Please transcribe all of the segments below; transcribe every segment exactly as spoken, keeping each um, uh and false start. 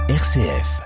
R C F.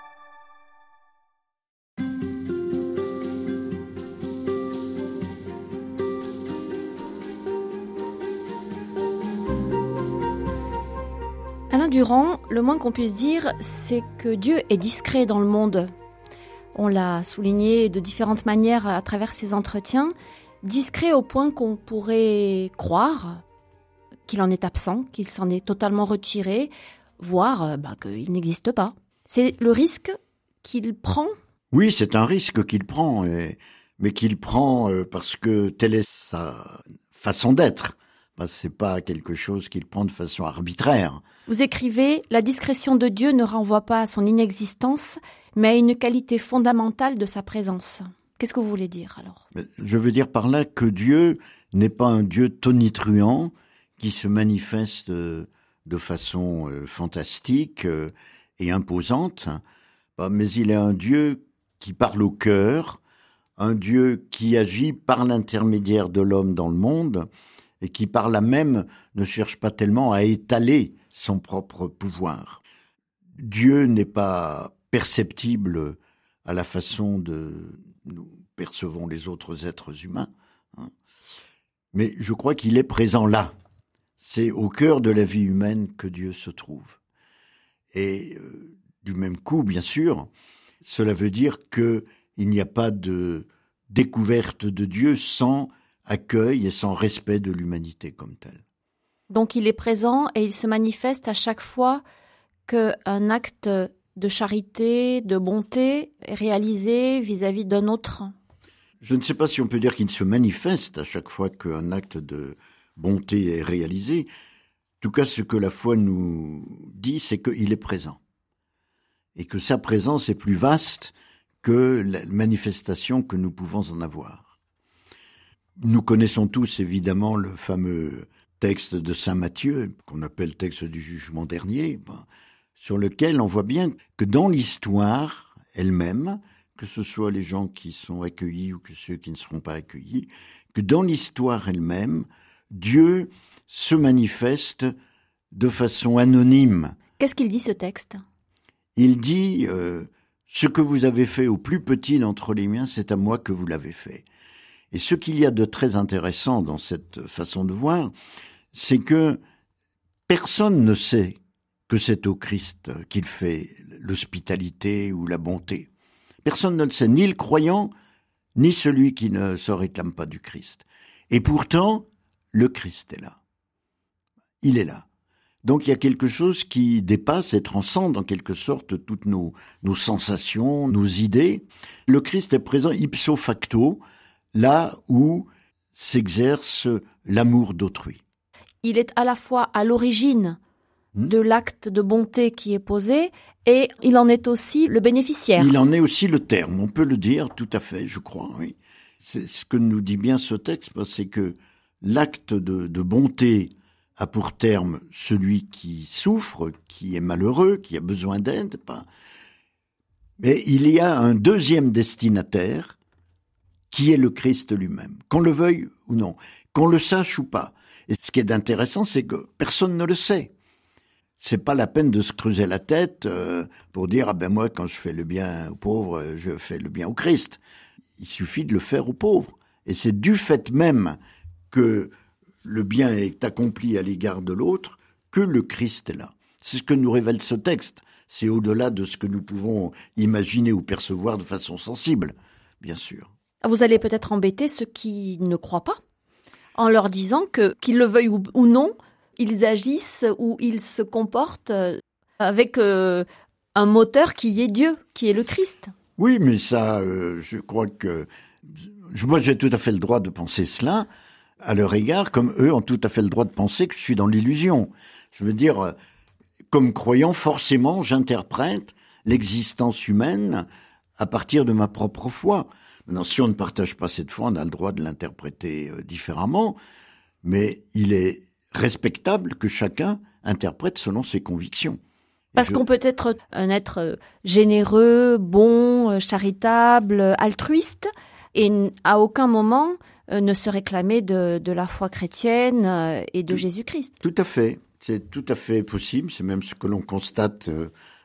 Alain Durand, le moins qu'on puisse dire, c'est que Dieu est discret dans le monde. On l'a souligné de différentes manières à travers ses entretiens, discret au point qu'on pourrait croire qu'il en est absent, qu'il s'en est totalement retiré, voire bah, qu'il n'existe pas. C'est le risque qu'il prend ? Oui, c'est un risque qu'il prend, et, mais qu'il prend parce que telle est sa façon d'être. Ben, c'est pas quelque chose qu'il prend de façon arbitraire. Vous écrivez « La discrétion de Dieu ne renvoie pas à son inexistence, mais à une qualité fondamentale de sa présence ». Qu'est-ce que vous voulez dire alors ? Je veux dire par là que Dieu n'est pas un Dieu tonitruant qui se manifeste de façon fantastique et imposante, mais il est un Dieu qui parle au cœur, un Dieu qui agit par l'intermédiaire de l'homme dans le monde et qui par là même ne cherche pas tellement à étaler son propre pouvoir. Dieu n'est pas perceptible à la façon de nous percevons les autres êtres humains, hein. Mais je crois qu'il est présent là. C'est au cœur de la vie humaine que Dieu se trouve. Et euh, du même coup, bien sûr, cela veut dire qu'il n'y a pas de découverte de Dieu sans accueil et sans respect de l'humanité comme telle. Donc il est présent et il se manifeste à chaque fois qu'un acte de charité, de bonté est réalisé vis-à-vis d'un autre. Je ne sais pas si on peut dire qu'il se manifeste à chaque fois qu'un acte de bonté est réalisé. En tout cas, ce que la foi nous dit, c'est qu'il est présent. Et que sa présence est plus vaste que la manifestation que nous pouvons en avoir. Nous connaissons tous évidemment le fameux texte de saint Matthieu, qu'on appelle texte du jugement dernier, ben, sur lequel on voit bien que dans l'histoire elle-même, que ce soit les gens qui sont accueillis ou que ceux qui ne seront pas accueillis, que dans l'histoire elle-même, Dieu se manifeste de façon anonyme. Qu'est-ce qu'il dit ce texte ? Il dit euh, « Ce que vous avez fait au plus petit d'entre les miens, c'est à moi que vous l'avez fait ». Et ce qu'il y a de très intéressant dans cette façon de voir, c'est que personne ne sait que c'est au Christ qu'il fait l'hospitalité ou la bonté. Personne ne le sait, ni le croyant, ni celui qui ne se réclame pas du Christ. Et pourtant, le Christ est là. Il est là. Donc il y a quelque chose qui dépasse et transcende en quelque sorte toutes nos, nos sensations, nos idées. Le Christ est présent ipso facto, là où s'exerce l'amour d'autrui. Il est à la fois à l'origine de l'acte de bonté qui est posé et il en est aussi le bénéficiaire. Il en est aussi le terme, on peut le dire tout à fait, je crois, oui. C'est ce que nous dit bien ce texte, c'est que l'acte de, de bonté a pour terme celui qui souffre, qui est malheureux, qui a besoin d'aide, pas. Mais il y a un deuxième destinataire qui est le Christ lui-même, qu'on le veuille ou non, qu'on le sache ou pas. Et ce qui est intéressant, c'est que personne ne le sait. C'est pas la peine de se creuser la tête euh, pour dire « Ah ben moi, quand je fais le bien aux pauvres, je fais le bien au Christ ». Il suffit de le faire aux pauvres. Et c'est du fait même que le bien est accompli à l'égard de l'autre que le Christ est là. C'est ce que nous révèle ce texte. C'est au-delà de ce que nous pouvons imaginer ou percevoir de façon sensible, bien sûr. Vous allez peut-être embêter ceux qui ne croient pas, en leur disant que, qu'ils le veuillent ou, ou non, ils agissent ou ils se comportent avec euh, un moteur qui est Dieu, qui est le Christ. Oui, mais ça, euh, je crois que... Moi, j'ai tout à fait le droit de penser cela à leur égard, comme eux ont tout à fait le droit de penser que je suis dans l'illusion. Je veux dire, comme croyant, forcément, j'interprète l'existence humaine à partir de ma propre foi. Maintenant, si on ne partage pas cette foi, on a le droit de l'interpréter euh, différemment, mais il est respectable que chacun interprète selon ses convictions. Parce je... qu'on peut être un être généreux, bon, charitable, altruiste, et à aucun moment euh, ne se réclamer de, de la foi chrétienne euh, et de tout, Jésus-Christ. Tout à fait. C'est tout à fait possible. C'est même ce que l'on constate euh,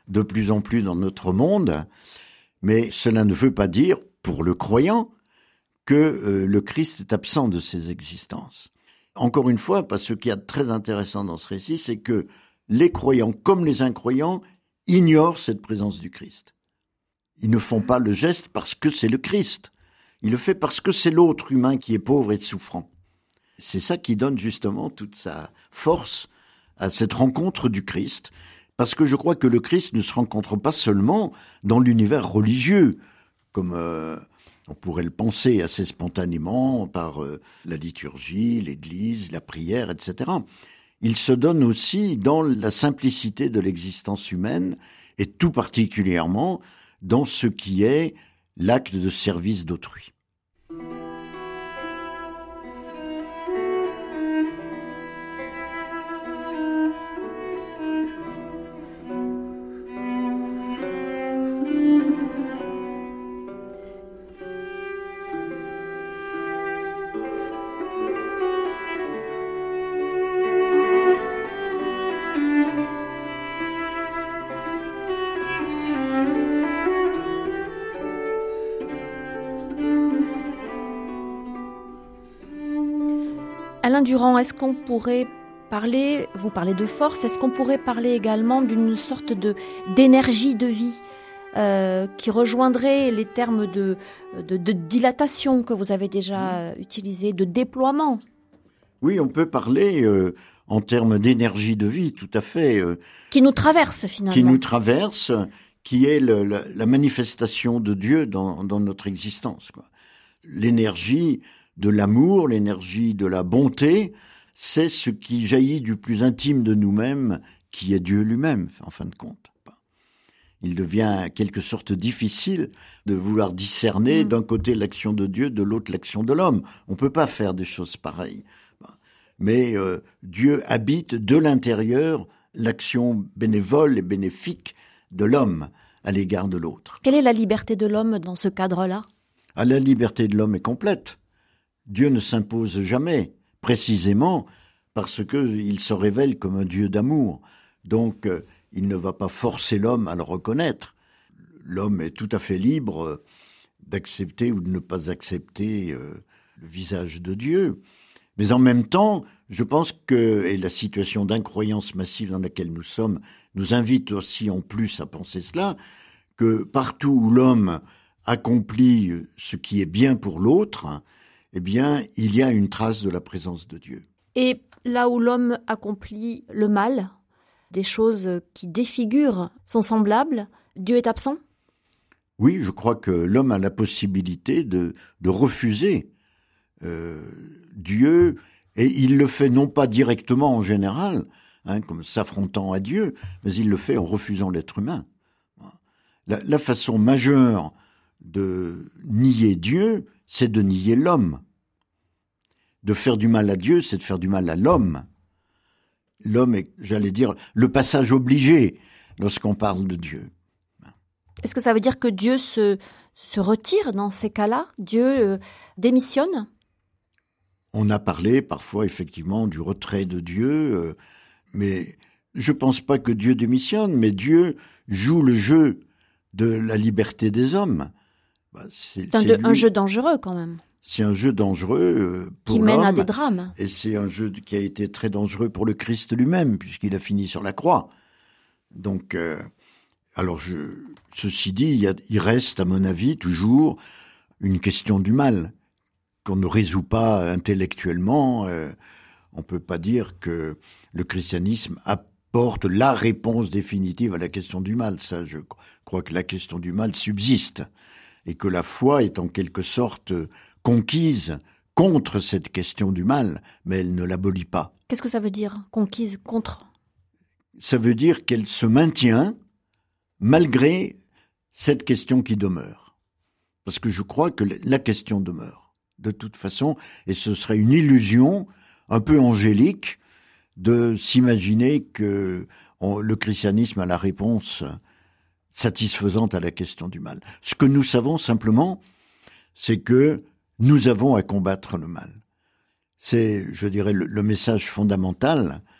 de plus en plus dans notre monde, mais cela ne veut pas dire, pour le croyant, que euh, le Christ est absent de ses existences. Encore une fois, parce que ce qu'il y a de très intéressant dans ce récit, c'est que les croyants comme les incroyants ignorent cette présence du Christ. Ils ne font pas le geste parce que c'est le Christ. Ils le font parce que c'est l'autre humain qui est pauvre et souffrant. C'est ça qui donne justement toute sa force à cette rencontre du Christ, parce que je crois que le Christ ne se rencontre pas seulement dans l'univers religieux, comme euh, on pourrait le penser assez spontanément par euh, la liturgie, l'église, la prière, et cetera. Il se donne aussi dans la simplicité de l'existence humaine, et tout particulièrement dans ce qui est l'acte de service d'autrui. Alain Durand, est-ce qu'on pourrait parler, vous parlez de force, est-ce qu'on pourrait parler également d'une sorte de, d'énergie de vie euh, qui rejoindrait les termes de, de, de dilatation que vous avez déjà mmh. utilisés, de déploiement? Oui, on peut parler euh, en termes d'énergie de vie, tout à fait. Euh, qui nous traverse finalement. Qui nous traverse, qui est le, la, la manifestation de Dieu dans, dans notre existence, quoi. L'énergie de l'amour, l'énergie de la bonté, c'est ce qui jaillit du plus intime de nous-mêmes, qui est Dieu lui-même, en fin de compte. Il devient quelque sorte difficile de vouloir discerner mmh. d'un côté l'action de Dieu, de l'autre l'action de l'homme. On peut pas faire des choses pareilles. Mais euh, Dieu habite de l'intérieur l'action bénévole et bénéfique de l'homme à l'égard de l'autre. Quelle est la liberté de l'homme dans ce cadre-là ? Ah, la liberté de l'homme est complète. Dieu ne s'impose jamais, précisément parce qu'il se révèle comme un Dieu d'amour. Donc, euh, il ne va pas forcer l'homme à le reconnaître. L'homme est tout à fait libre d'accepter ou de ne pas accepter euh, le visage de Dieu. Mais en même temps, je pense que, et la situation d'incroyance massive dans laquelle nous sommes nous invite aussi en plus à penser cela, que partout où l'homme accomplit ce qui est bien pour l'autre, eh bien, il y a une trace de la présence de Dieu. Et là où l'homme accomplit le mal, des choses qui défigurent son semblable, Dieu est absent ? Oui, je crois que l'homme a la possibilité de, de refuser euh, Dieu, et il le fait non pas directement en général, hein, comme s'affrontant à Dieu, mais il le fait en refusant l'être humain. La, la façon majeure de nier Dieu, c'est de nier l'homme. De faire du mal à Dieu, c'est de faire du mal à l'homme. L'homme est, j'allais dire, le passage obligé lorsqu'on parle de Dieu. Est-ce que ça veut dire que Dieu se, se retire dans ces cas-là ? Dieu euh, démissionne ? On a parlé parfois effectivement du retrait de Dieu, euh, mais je pense pas que Dieu démissionne, mais Dieu joue le jeu de la liberté des hommes. Bah, c'est c'est un, de, un jeu dangereux quand même. C'est un jeu dangereux euh, pour l'homme. Qui mène à des drames. Et c'est un jeu qui a été très dangereux pour le Christ lui-même, puisqu'il a fini sur la croix. Donc, euh, alors, je, ceci dit, il, y a, il reste, à mon avis, toujours une question du mal, qu'on ne résout pas intellectuellement. Euh, on peut pas dire que le christianisme apporte la réponse définitive à la question du mal. Ça, je crois que la question du mal subsiste, et que la foi est en quelque sorte conquise contre cette question du mal, mais elle ne l'abolit pas. Qu'est-ce que ça veut dire, conquise contre ? Ça veut dire qu'elle se maintient malgré cette question qui demeure. Parce que je crois que la question demeure, de toute façon, et ce serait une illusion un peu angélique de s'imaginer que on, le christianisme a la réponse satisfaisante à la question du mal. Ce que nous savons simplement, c'est que nous avons à combattre le mal. C'est, je dirais, le, le message fondamental,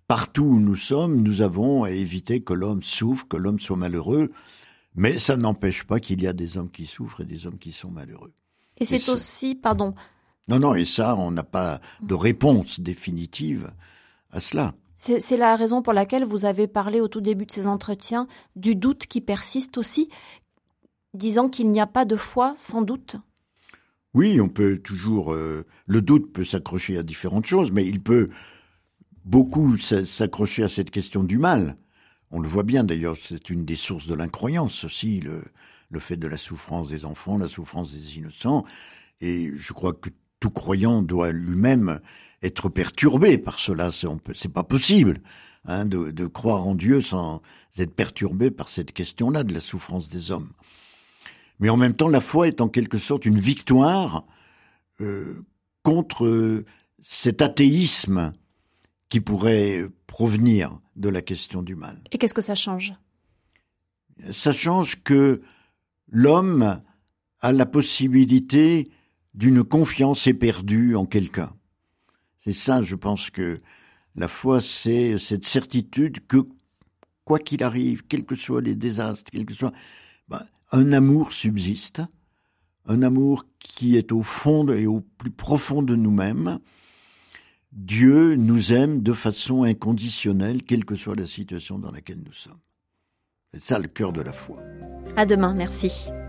partout où nous sommes, nous avons à éviter que l'homme souffre, que l'homme soit malheureux, mais ça n'empêche pas qu'il y a des hommes qui souffrent et des hommes qui sont malheureux. Et c'est et ça... aussi, pardon. Non, non, et ça, on n'a pas de réponse définitive à cela. C'est, c'est la raison pour laquelle vous avez parlé au tout début de ces entretiens du doute qui persiste aussi, disant qu'il n'y a pas de foi sans doute. Oui, on peut toujours... Euh, le doute peut s'accrocher à différentes choses, mais il peut beaucoup s'accrocher à cette question du mal. On le voit bien d'ailleurs, c'est une des sources de l'incroyance aussi, le, le fait de la souffrance des enfants, la souffrance des innocents. Et je crois que tout croyant doit lui-même être perturbé par cela. C'est, on peut, c'est pas possible hein, de, de croire en Dieu sans être perturbé par cette question-là de la souffrance des hommes. Mais en même temps, la foi est en quelque sorte une victoire euh, contre euh, cet athéisme qui pourrait provenir de la question du mal. Et qu'est-ce que ça change ? Ça change que l'homme a la possibilité d'une confiance éperdue en quelqu'un. C'est ça, je pense que la foi, c'est cette certitude que, quoi qu'il arrive, quels que soient les désastres, quel que soit, ben, un amour subsiste, un amour qui est au fond et au plus profond de nous-mêmes. Dieu nous aime de façon inconditionnelle, quelle que soit la situation dans laquelle nous sommes. C'est ça le cœur de la foi. À demain, merci.